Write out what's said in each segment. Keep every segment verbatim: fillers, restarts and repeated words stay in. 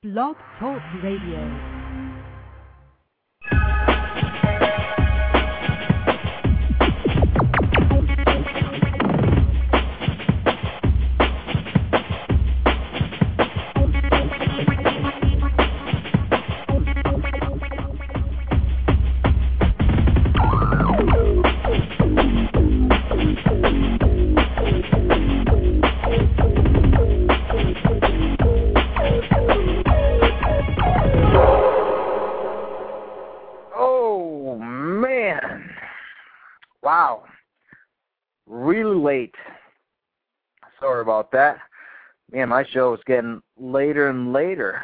Blog Talk Radio. Wow, really late. Sorry about that. Man, my show is getting later and later.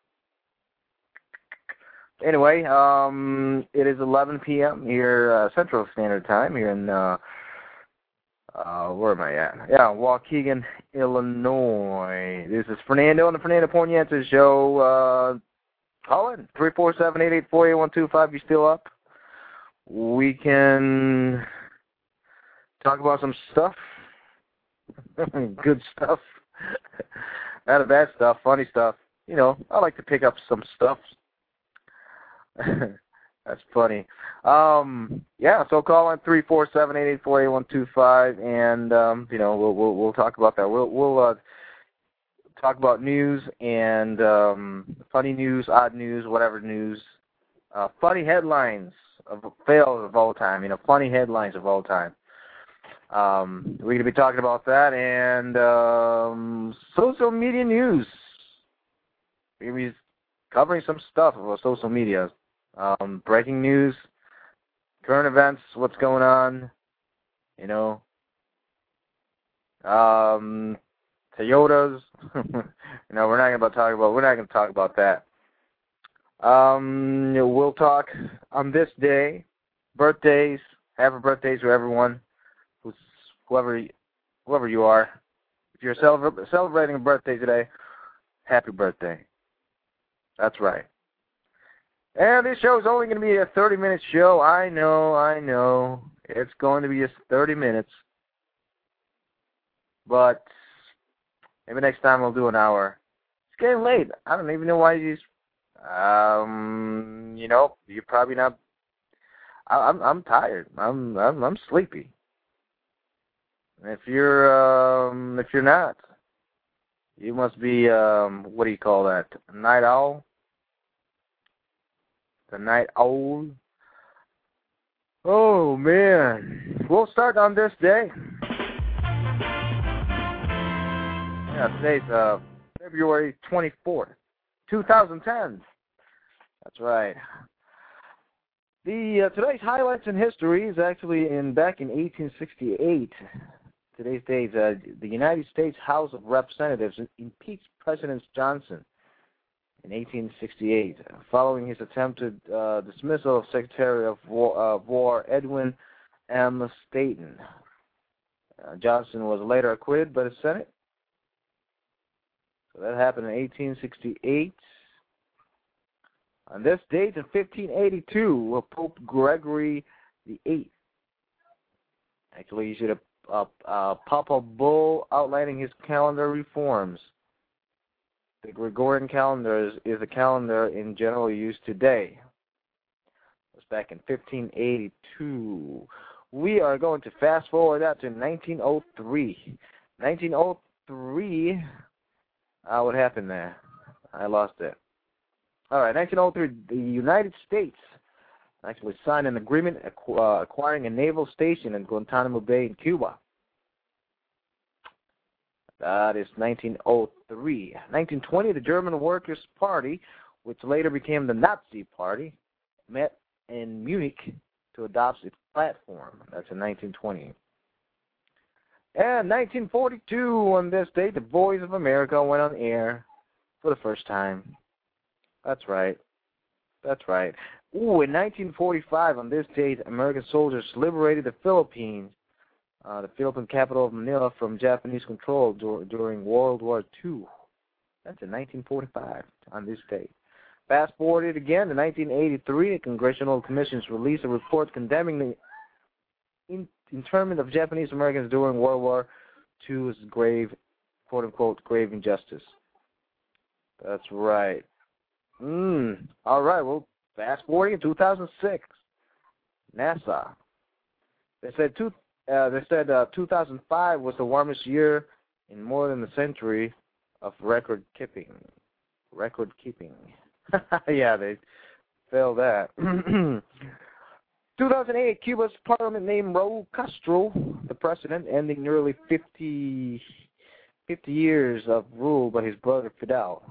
Anyway, um, it is eleven p.m. here, uh, Central Standard Time, here in, uh, uh, where am I at? Yeah, Waukegan, Illinois. This is Fernando on the Fernando Pornientes Show. Uh, call in, three four seven, eight eight four, eight one two five. You still up? We can talk about some stuff, good stuff, not bad stuff, funny stuff. You know, I like to pick up some stuff. That's funny. Um, yeah, so call in three four seven, eight eight four, eight one two five, and um, you know we'll we'll we'll talk about that. We'll we'll uh, talk about news and um, funny news, odd news, whatever news, uh, funny headlines of fails of all time. You know, funny headlines of all time. Um, we're going to be talking about that and um, social media news. We're going to be covering some stuff about social media. Um, breaking news, current events, what's going on, you know, um, Toyotas. you know, we're not going to talk about. We're not going to talk about that. Um, we'll talk on this day, birthdays. Happy birthdays to everyone, who's whoever whoever you are. If you're celebra- celebrating a birthday today, happy birthday. That's right. And this show is only going to be a thirty-minute show. I know, I know. It's going to be just thirty minutes. But maybe next time we'll do an hour. It's getting late. I don't even know why you... Um, you know, you're probably not... I, I'm I'm tired. I'm I'm I'm sleepy. If you're um if you're not, you must be um what do you call that? A night owl? The night owl. Oh man. We'll start on this day. Yeah, today's uh February twenty-fourth, two thousand ten. That's right. The uh, today's highlights in history is actually in back in eighteen sixty-eight. Today's date, uh, the United States House of Representatives impeached President Johnson in eighteen sixty-eight, following his attempted uh, dismissal of Secretary of War, uh, War Edwin M. Stanton. Uh, Johnson was later acquitted by the Senate. So that happened in eighteen sixty-eight. On this date, in fifteen eighty-two, Pope Gregory the Eighth actually issued a, a, a papal bull outlining his calendar reforms. The Gregorian calendar is, is a calendar in general use today. It was back in fifteen eighty-two. We are going to fast forward that to nineteen oh three. nineteen oh three, uh, what happened there? I lost it. All right, nineteen oh three, the United States actually signed an agreement acqu- uh, acquiring a naval station in Guantanamo Bay in Cuba. That is nineteen oh three. nineteen twenty, the German Workers' Party, which later became the Nazi Party, met in Munich to adopt its platform. That's in nineteen twenty. And nineteen forty-two, on this date, the Voice of America went on air for the first time. That's right. That's right. Ooh, in nineteen forty-five, on this date, American soldiers liberated the Philippines, uh, the Philippine capital of Manila, from Japanese control dur- during World War Two. That's in nineteen forty-five, on this date. Fast forwarded again to nineteen eighty-three, the Congressional Commissions released a report condemning the in- internment of Japanese Americans during World War Two as grave, quote-unquote, grave injustice. That's right. Mm. All right. Well, fast forwarding in two thousand six, NASA. They said two. Uh, they said uh, two thousand five was the warmest year in more than a century of record keeping. Record keeping. Yeah, they failed that. two thousand eight, Cuba's parliament named Raul Castro the president, ending nearly fifty, fifty years of rule by his brother Fidel.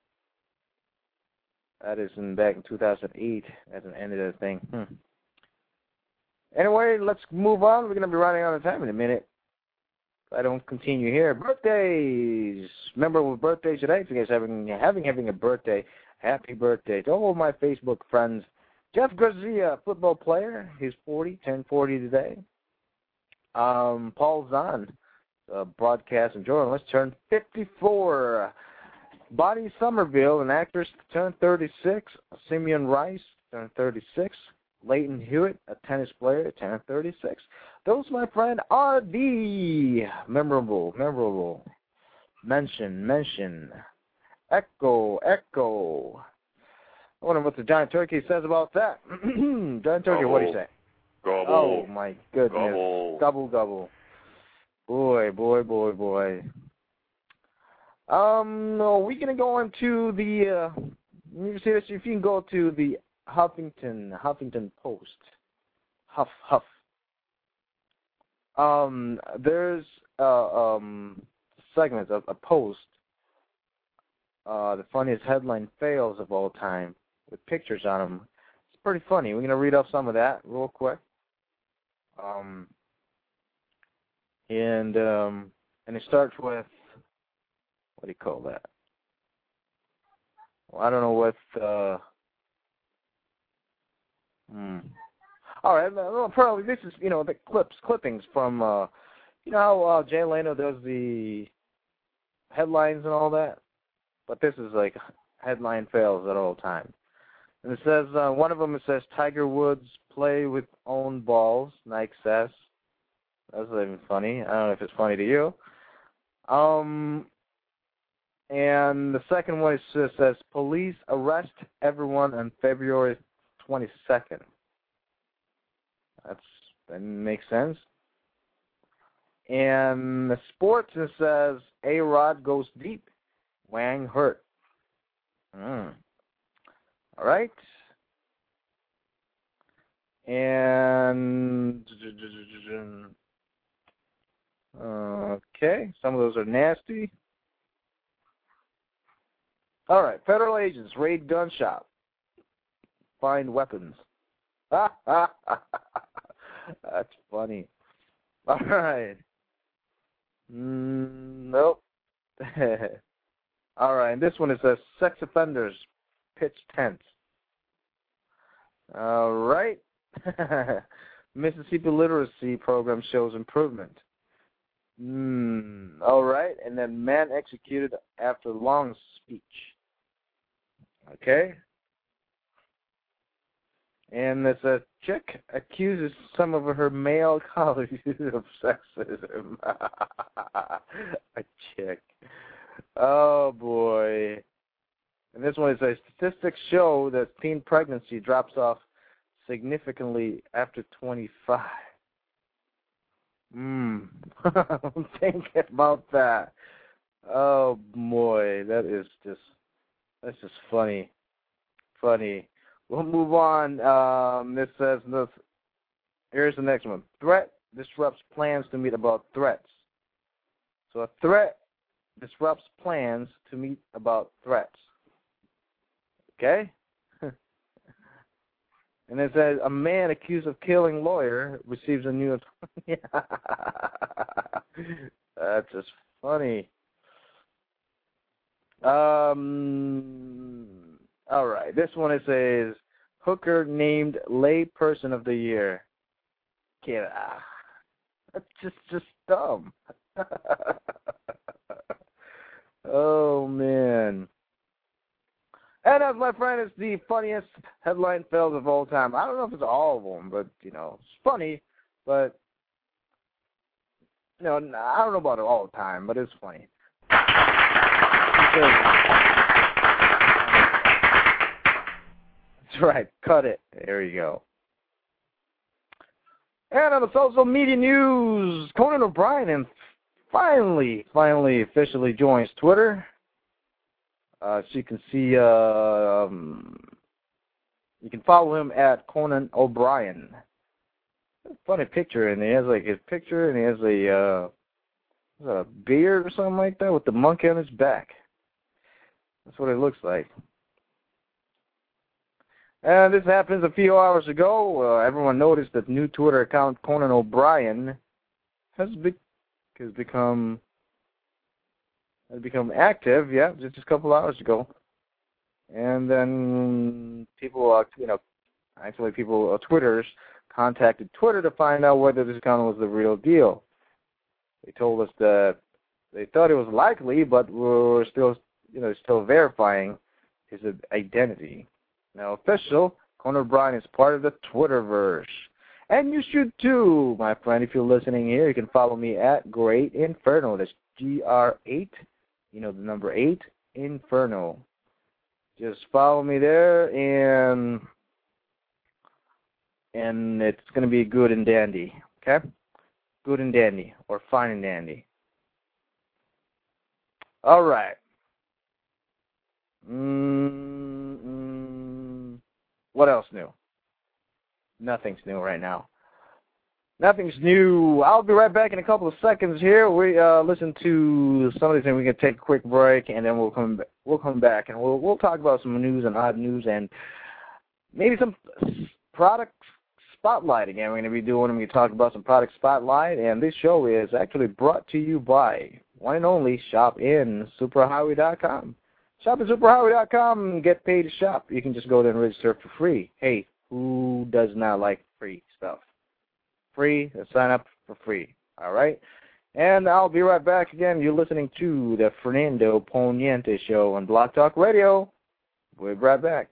That is in back in two thousand eight as an end of the thing. Hmm. Anyway, let's move on. We're going to be running out of time in a minute. If I don't continue here. Birthdays. Memorable birthdays today. If you guys are having, having, having a birthday, happy birthday to all of my Facebook friends. Jeff Garcia, football player. He's forty, turned forty today. Um, Paul Zahn, a broadcast and journalist, turned fifty-four. Bonnie Somerville, an actress, turned thirty-six. Simeon Rice, turned thirty-six. Leighton Hewitt, a tennis player, turned thirty-six. Those, my friend, are the memorable, memorable. Mention, mention. Echo, echo. I wonder what the Giant Turkey says about that. Giant Turkey, Gobble. what do you say? Gobble. Oh, my goodness. Gobble. Gobble, gobble. Boy, boy, boy, boy. Um, no, we're going to go into the, uh, let me see this, if you can go to the Huffington, Huffington Post. Huff, Huff. Um, there's, uh, um, segments of a post, uh, the funniest headline fails of all time, with pictures on them. It's pretty funny. We're going to read off some of that real quick. Um, and, um, and it starts with, what do you call that? Well, I don't know what, uh, hmm. All right, well, probably this is, you know, the clips, clippings from, uh, you know how uh, Jay Leno does the headlines and all that? But this is like headline fails at all time. And it says, uh, one of them, it says, Tiger Woods play with own balls, Nike says. That's not even funny. I don't know if it's funny to you. Um, and the second one, it just says, police arrest everyone on February twenty-second. That's, that makes sense. And the sports, it says, A-Rod goes deep, Wang hurt. Mm. All right. And okay, some of those are nasty. All right, federal agents raid gun shop, find weapons. That's funny. All right. Mm, nope. All right, and this one is a sex offenders pitch tents. All right. Mississippi literacy program shows improvement. Mm, all right, and then man executed after long speech. Okay. And there's a chick accuses some of her male colleagues of sexism. A chick. Oh, boy. And this one is a statistics show that teen pregnancy drops off significantly after twenty-five. Hmm. Think about that. Oh, boy. That is just, that's just funny. Funny. We'll move on. Um, this says, this, here's the next one. Threat disrupts plans to meet about threats. So a threat disrupts plans to meet about threats. Okay? And it says, a man accused of killing lawyer receives a new... That's just funny. Um... All right, this one it says, hooker named layperson of the year. Get out. That's just, just dumb. Oh, man. And as my friend, it's the funniest headline fails of all time. I don't know if it's all of them, but, you know, it's funny, but, you know, I don't know about it all the time, but it's funny. It says, right. Cut it. There you go. And on the social media news, Conan O'Brien finally, finally officially joins Twitter. Uh, so you can see, uh, um, you can follow him at Conan O'Brien. Funny picture, and he has like his picture, and he has a, uh, a beard or something like that with the monkey on his back. That's what it looks like. And this happens a few hours ago. Uh, everyone noticed that the new Twitter account, Conan O'Brien, has, be has become has become active. Yeah, just a couple hours ago. And then people, uh, you know, actually people, uh, Twitters contacted Twitter to find out whether this account was the real deal. They told us that they thought it was likely, but we're still, you know, still verifying his identity. Now, official, Conan O'Brien is part of the Twitterverse. And you should too, my friend. If you're listening here, you can follow me at Great Inferno. That's G R eight, you know, the number eight, Inferno. Just follow me there, and and it's going to be good and dandy, okay? Good and dandy, or fine and dandy. All right. Mm-mm. What else new? Nothing's new right now. Nothing's new. I'll be right back in a couple of seconds here. We uh, listen to some of these things. We can take a quick break, and then we'll come. We'll come back, and we'll we'll talk about some news and odd news, and maybe some product spotlight again. We're going to be doing. We're going to talk about some product spotlight, and this show is actually brought to you by one and only Shop in Superhighway dot com. Shop in Superhighway dot com and get paid to shop. You can just go there and register for free. Hey, who does not like free stuff? Free, sign up for free. All right? And I'll be right back again. You're listening to the Fernando Poniente Show on Blog Talk Radio. We'll be right back.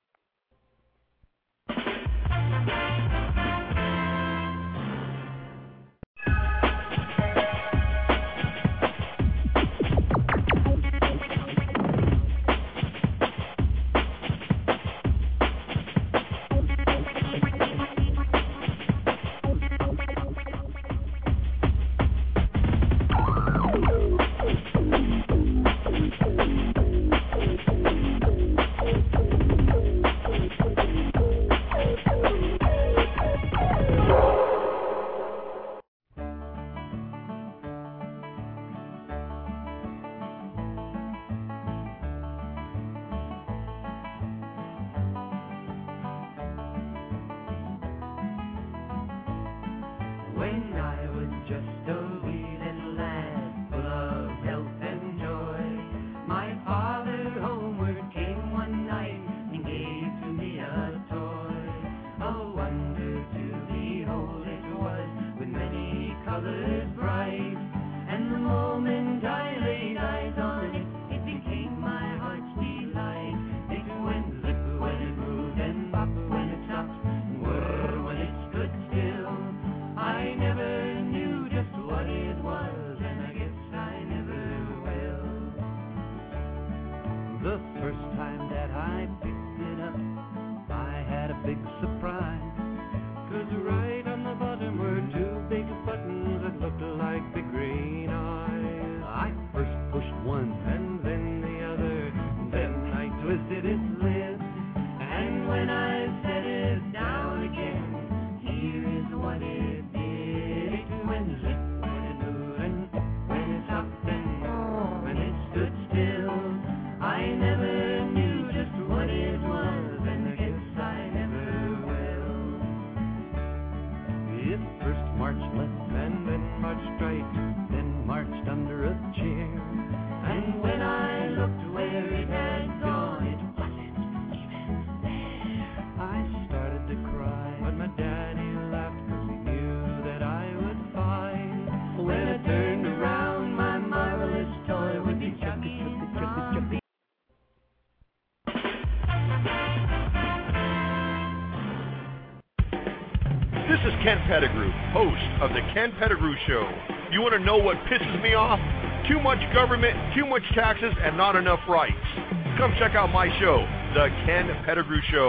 This is Ken Pettigrew, host of The Ken Pettigrew Show. You want to know what pisses me off? Too much government, too much taxes, and not enough rights. Come check out my show, The Ken Pettigrew Show.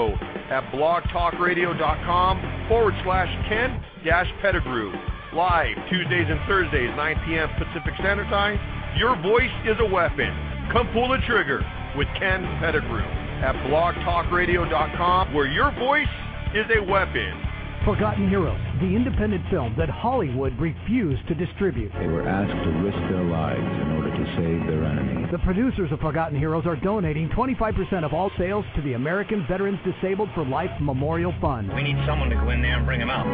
at blogtalkradio.com forward slash Ken dash Pettigrew. Live Tuesdays and Thursdays, nine p.m. Pacific Standard Time. Your voice is a weapon. Come pull the trigger with Ken Pettigrew at blogtalkradio dot com, where your voice is a weapon. Forgotten Heroes, the independent film that Hollywood refused to distribute. They were asked to risk their lives in order to save their enemy. The producers of Forgotten Heroes are donating twenty-five percent of all sales to the American Veterans Disabled for Life Memorial Fund. We need someone to go in there and bring him out.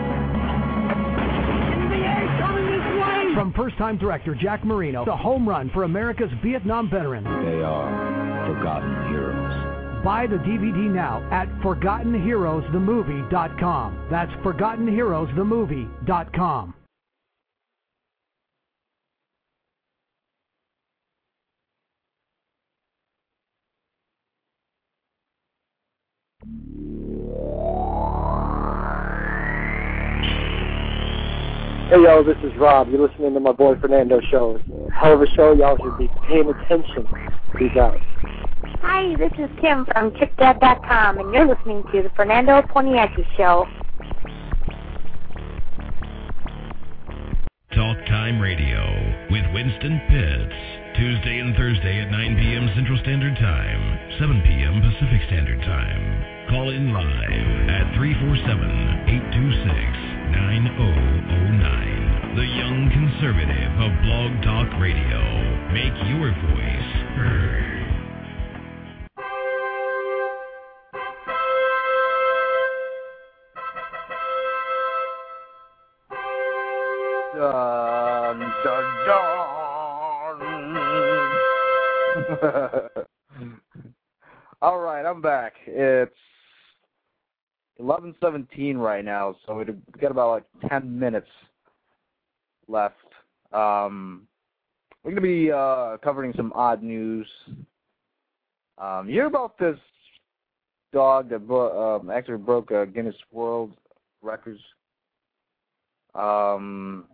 Coming this way! From first-time director Jack Marino, the home run for America's Vietnam veterans. They are Forgotten Heroes. Buy the D V D now at forgotten heroes the movie dot com. That's forgotten heroes the movie dot com. Hey, yo, this is Rob. You're listening to my boy Fernando show. Hell of a show. Y'all should be paying attention. Peace out. Hi, this is Kim from chick dad dot com, and you're listening to the Fernando Poniecki Show. Talk Time Radio with Winston Pitts. Tuesday and Thursday at nine p.m. Central Standard Time, seven p.m. Pacific Standard Time. Call in live at three four seven, eight two six, nine zero zero nine. The Young Conservative of Blog Talk Radio. Make your voice heard. Dun, dun, dun. All right, I'm back. It's eleven seventeen right now, so we've got about like ten minutes left. Um, we're going to be uh, covering some odd news. Um, you hear about this dog that bro- um, actually broke uh, Guinness World Records? Um...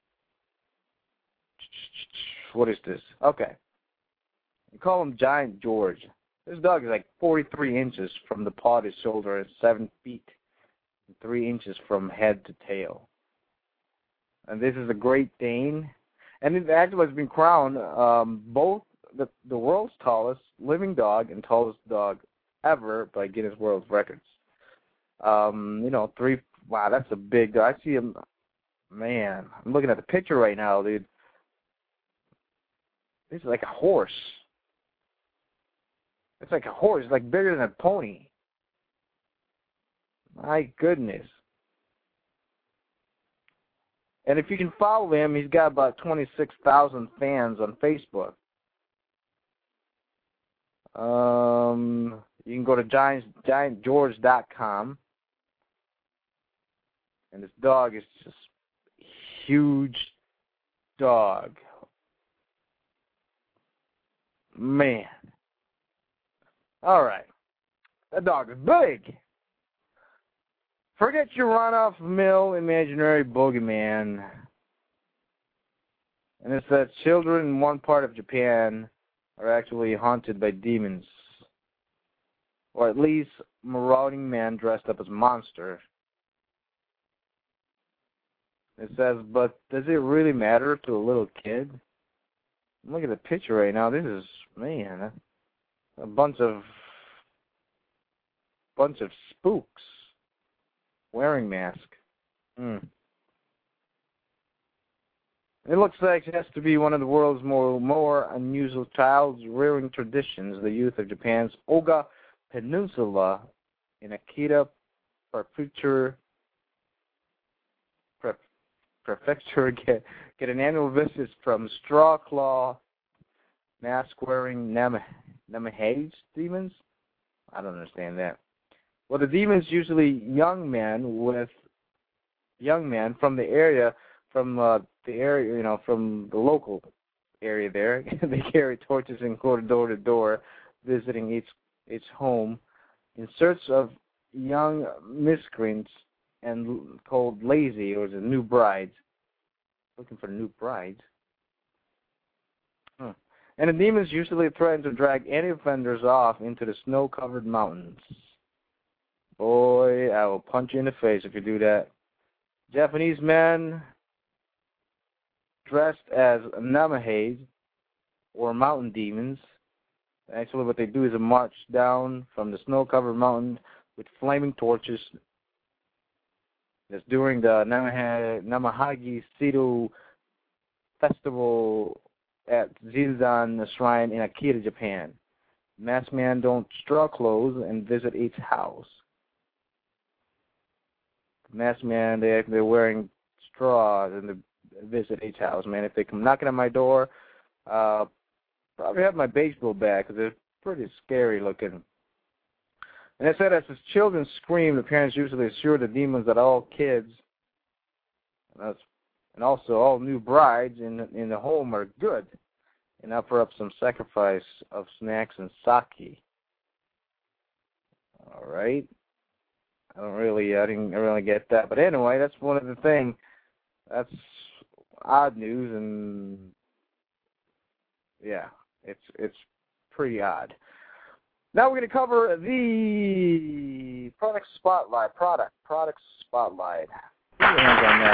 What is this? Okay. You call him Giant George. This dog is like forty-three inches from the paw to shoulder and seven feet and three inches from head to tail. And this is a Great Dane. And it actually has been crowned um, both the, the world's tallest living dog and tallest dog ever by Guinness World Records. Um, you know, three, wow, that's a big dog. I see him, man, I'm looking at the picture right now, dude. This is like a horse. It's like a horse. It's like bigger than a pony. My goodness. And if you can follow him, he's got about twenty-six thousand fans on Facebook. Um, you can go to giant giant george dot com. And this dog is just a huge dog. Man. All right. That dog is big. Forget your run-off-mill imaginary boogeyman. And it's that children in one part of Japan are actually haunted by demons. Or at least marauding men dressed up as monsters. It says, but does it really matter to a little kid? Look at the picture right now. This is, man, a bunch of bunch of spooks wearing masks. Mm. It looks like it has to be one of the world's more more unusual child-rearing traditions. The youth of Japan's Oga Peninsula in Akita Prefecture Pre- Prefecture get, get an annual visit from straw claw mask-wearing Nam- Namahage demons. I don't understand that. Well, the demons usually young men with young men from the area, from uh, the area, you know, from the local area there. They carry torches and go door to door, visiting each each home in search of young miscreants and called lazy, or the new brides. Looking for new brides. Huh. And the demons usually threaten to drag any offenders off into the snow-covered mountains. Boy, I will punch you in the face if you do that. Japanese men dressed as Namahage, or mountain demons. Actually, what they do is they march down from the snow-covered mountain with flaming torches. That's during the Namahage, Namahage Seto Festival at Zinzan Shrine in Akita, Japan. Masked men don straw clothes and visit each house. Masked men, they, they're wearing straws and they visit each house, man. If they come knocking on my door, uh, probably have my baseball bat because they're pretty scary looking. And they said as the children scream, the parents usually assure the demons that all kids, and, that's, and also all new brides in, in the home are good, and offer up some sacrifice of snacks and sake. All right. I don't really, I didn't really get that. But anyway, that's one of the things. That's odd news, and yeah, it's it's pretty odd. Now we're going to cover the product spotlight. Product, product spotlight. Put your hands on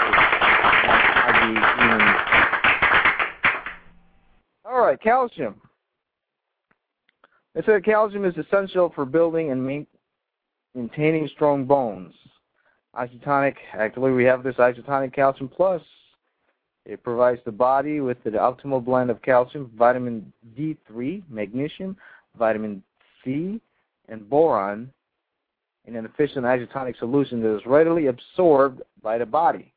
that. All right, calcium. They said calcium is essential for building and maintaining strong bones. Isotonic, actually we have this Isotonic Calcium Plus. It provides the body with the optimal blend of calcium, vitamin D three, magnesium, vitamin C, and boron in an efficient isotonic solution that is readily absorbed by the body.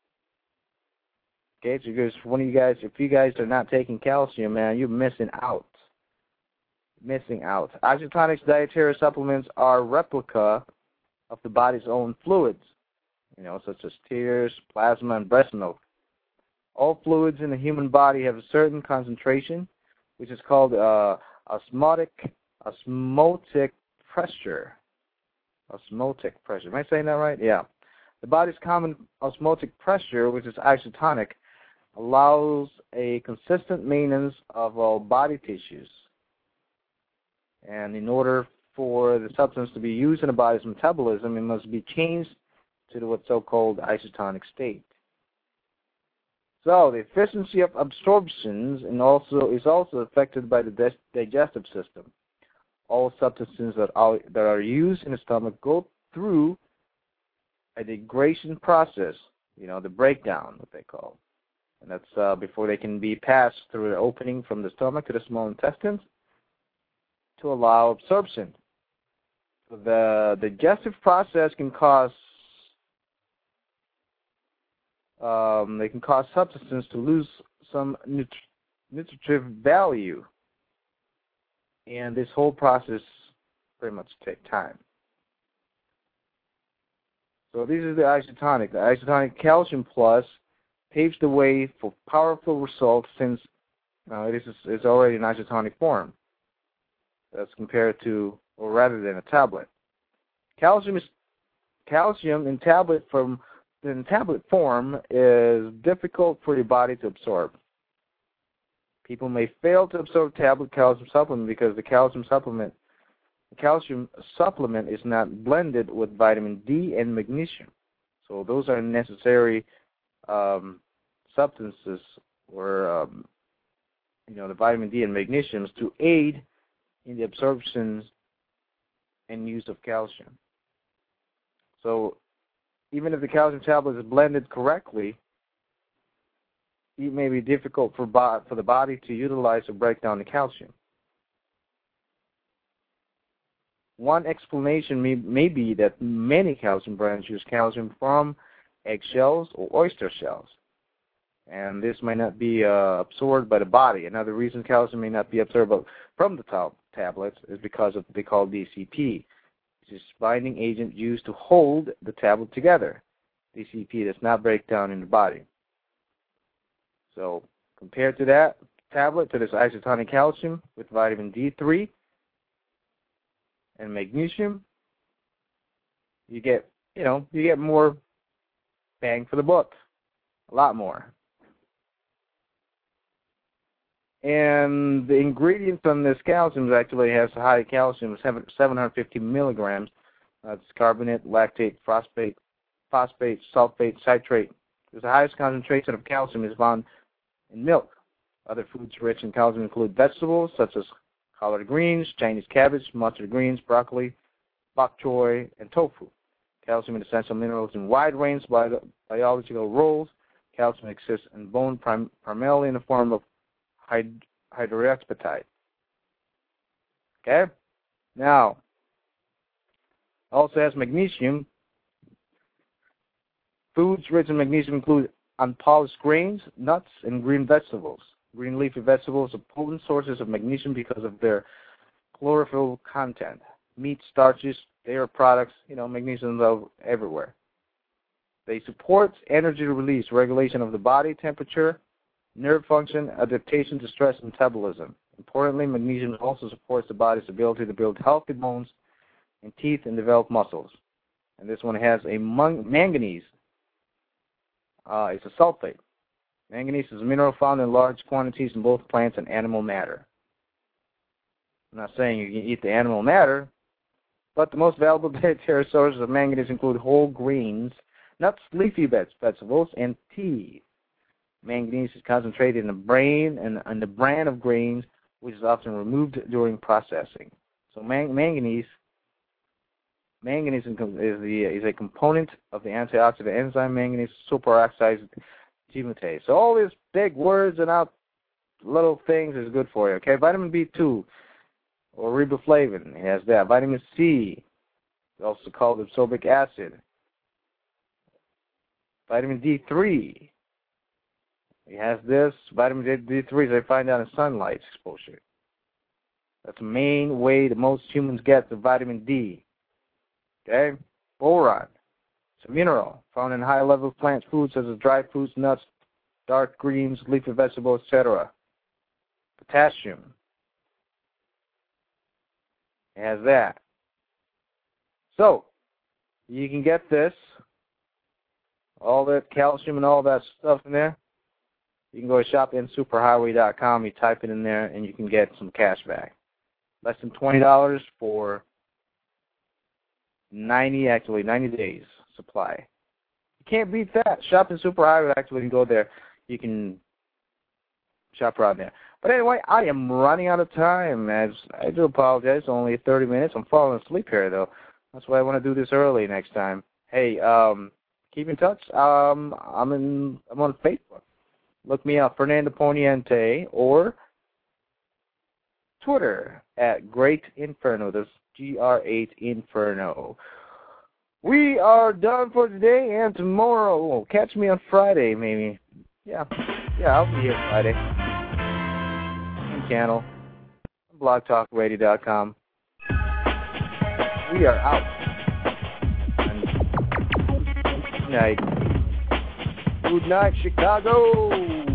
Okay, so because one of you guys, if you guys are not taking calcium, man, you're missing out. Missing out. Isotonics dietary supplements are a replica of the body's own fluids, you know, such as tears, plasma, and breast milk. All fluids in the human body have a certain concentration, which is called uh, osmotic osmotic pressure. Osmotic pressure. Am I saying that right? Yeah. The body's common osmotic pressure, which is isotonic, allows a consistent maintenance of all body tissues. And in order for the substance to be used in the body's metabolism, it must be changed to the what's so-called isotonic state. So the efficiency of absorptions and also is also affected by the digestive system. All substances that are, that are used in the stomach go through a degradation process, you know, the breakdown, what they call. And that's uh, before they can be passed through the opening from the stomach to the small intestines to allow absorption. So the digestive process can cause um, they can cause substances to lose some nut nutritive value, and this whole process pretty much takes time. So these are the isotonic. The isotonic Calcium Plus paves the way for powerful results since uh, it is it's already in isotonic form. That's compared to, or rather than a tablet. Calcium is calcium in tablet from in tablet form is difficult for the body to absorb. People may fail to absorb tablet calcium supplement because the calcium supplement the calcium supplement is not blended with vitamin D and magnesium. So those are necessary um, substances, or um, you know, the vitamin D and magnesium to aid in the absorption and use of calcium. So even if the calcium tablet is blended correctly, it may be difficult for, bo for the body to utilize or break down the calcium. One explanation may, may be that many calcium brands use calcium from eggshells or oyster shells, and this might not be uh, absorbed by the body. Another reason calcium may not be absorbed from the tab tablets is because of what they call D C P. This is binding agent used to hold the tablet together. D C P does not break down in the body. So compared to that tablet, to this isotonic calcium with vitamin D three and magnesium, you get, you know, you get more bang for the buck, a lot more. And the ingredients on this calcium actually has high calcium, seven hundred fifty milligrams, That's carbonate, lactate, phosphate, phosphate, sulfate, citrate. The highest concentration of calcium is found in milk. Other foods rich in calcium include vegetables such as collard greens, Chinese cabbage, mustard greens, broccoli, bok choy, and tofu. Calcium is essential minerals in wide range of biological roles. Calcium exists in bone prim primarily in the form of hyd hydroxyapatite. Okay? Now, also has magnesium. Foods rich in magnesium include unpolished grains, nuts, and green vegetables. Green leafy vegetables are potent sources of magnesium because of their chlorophyll content. Meat, starches, dairy products, you know, magnesium is everywhere. They support energy release, regulation of the body temperature, nerve function, adaptation to stress, and metabolism. Importantly, magnesium also supports the body's ability to build healthy bones and teeth and develop muscles. And this one has a manganese. Uh, it's a sulfate. Manganese is a mineral found in large quantities in both plants and animal matter. I'm not saying you can eat the animal matter, but the most valuable dietary sources of manganese include whole grains, nuts, leafy vegetables, and tea. Manganese is concentrated in the brain and, and the bran of grains, which is often removed during processing. So man manganese, manganese is, the, is a component of the antioxidant enzyme manganese superoxide dismutase. So all these big words and out little things is good for you. Okay, vitamin B two or riboflavin, it has that. Vitamin C, also called absorbic acid. Vitamin D three. It has this. Vitamin D three is they find out in sunlight exposure. That's the main way that most humans get the vitamin D. Okay? Boron. It's a mineral found in high-level plant foods such as dried fruits, nuts, dark greens, leafy vegetables, et cetera. Potassium. It has that. So, you can get this, all that calcium and all that stuff in there. You can go to shop in superhighway dot com, you type it in there, and you can get some cash back. Less than twenty dollars for ninety, actually, ninety days supply. You can't beat that. Shop in Superhighway, actually, you can go there. You can shop around there. But anyway, I am running out of time. As I do apologize, only thirty minutes. I'm falling asleep here, though. That's why I want to do this early next time. Hey, um, keep in touch. Um, I'm in. I'm on Facebook. Look me up, Fernando Poniente, or Twitter at Great Inferno. That's G R eight Inferno. We are done for today, and tomorrow, oh, catch me on Friday, maybe. Yeah, yeah, I'll be here Friday. On channel, blog talk radio dot com. We are out. And good night. Good night, Chicago.